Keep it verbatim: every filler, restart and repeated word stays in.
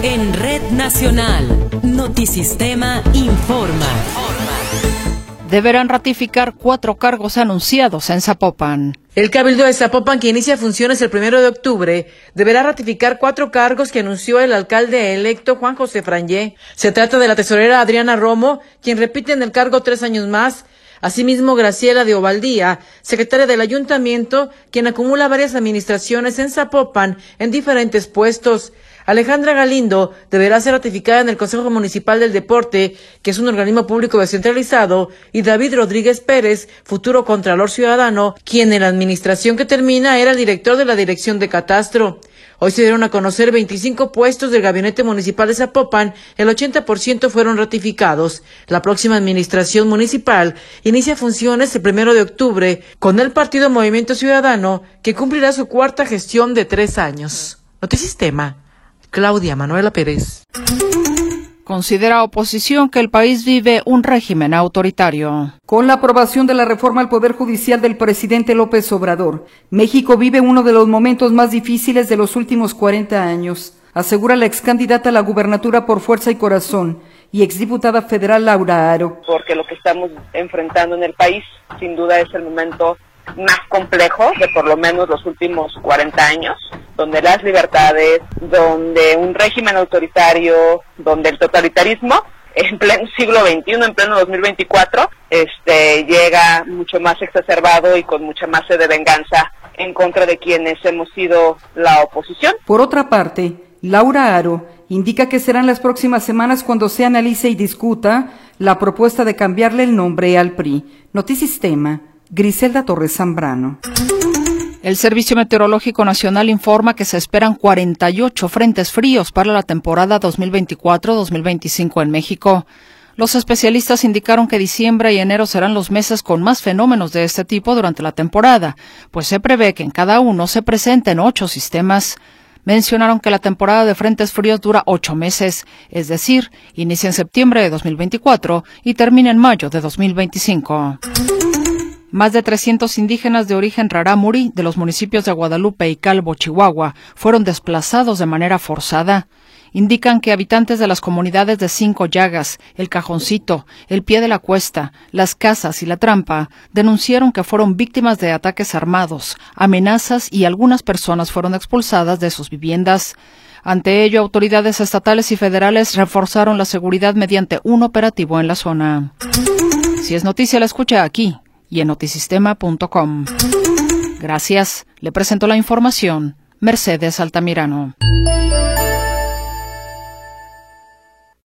En Red Nacional, Notisistema informa. Deberán ratificar cuatro cargos anunciados en Zapopan. El Cabildo de Zapopan, que inicia funciones el primero de octubre, deberá ratificar cuatro cargos que anunció el alcalde electo Juan José Frangé. Se trata de la tesorera Adriana Romo, quien repite en el cargo tres años más. Asimismo, Graciela de Ovaldía, secretaria del ayuntamiento, quien acumula varias administraciones en Zapopan en diferentes puestos. Alejandra Galindo deberá ser ratificada en el Consejo Municipal del Deporte, que es un organismo público descentralizado, y David Rodríguez Pérez, futuro Contralor Ciudadano, quien en la administración que termina era el director de la Dirección de Catastro. Hoy se dieron a conocer veinticinco puestos del Gabinete Municipal de Zapopan, el ochenta por ciento fueron ratificados. La próxima administración municipal inicia funciones el primero de octubre con el partido Movimiento Ciudadano, que cumplirá su cuarta gestión de tres años. Notisistema, Claudia Manuela Pérez. Considera oposición que el país vive un régimen autoritario. Con la aprobación de la reforma al Poder Judicial del presidente López Obrador, México vive uno de los momentos más difíciles de los últimos cuarenta años, asegura la excandidata a la gubernatura por Fuerza y Corazón y exdiputada federal Laura Aro. Porque lo que estamos enfrentando en el país, sin duda, es el momento más complejo de por lo menos los últimos cuarenta años, donde las libertades, donde un régimen autoritario, donde el totalitarismo en pleno siglo veintiuno, en pleno dos mil veinticuatro, este, llega mucho más exacerbado y con mucha más sed de venganza en contra de quienes hemos sido la oposición. Por otra parte, Laura Aro indica que serán las próximas semanas cuando se analice y discuta la propuesta de cambiarle el nombre al P R I. Notisistema, Griselda Torres Zambrano. El Servicio Meteorológico Nacional informa que se esperan cuarenta y ocho frentes fríos para la temporada dos mil veinticuatro dos mil veinticinco en México. Los especialistas indicaron que diciembre y enero serán los meses con más fenómenos de este tipo durante la temporada, pues se prevé que en cada uno se presenten ocho sistemas. Mencionaron que la temporada de frentes fríos dura ocho meses, es decir, inicia en septiembre de dos mil veinticuatro y termina en mayo de dos mil veinticinco. Más de trescientos indígenas de origen rarámuri de los municipios de Guadalupe y Calvo, Chihuahua, fueron desplazados de manera forzada. Indican que habitantes de las comunidades de Cinco Llagas, El Cajoncito, El Pie de la Cuesta, Las Casas y La Trampa denunciaron que fueron víctimas de ataques armados, amenazas y algunas personas fueron expulsadas de sus viviendas. Ante ello, autoridades estatales y federales reforzaron la seguridad mediante un operativo en la zona. Si es noticia, la escucha aquí y en notisistema punto com. Gracias. Le presento la información Mercedes Altamirano.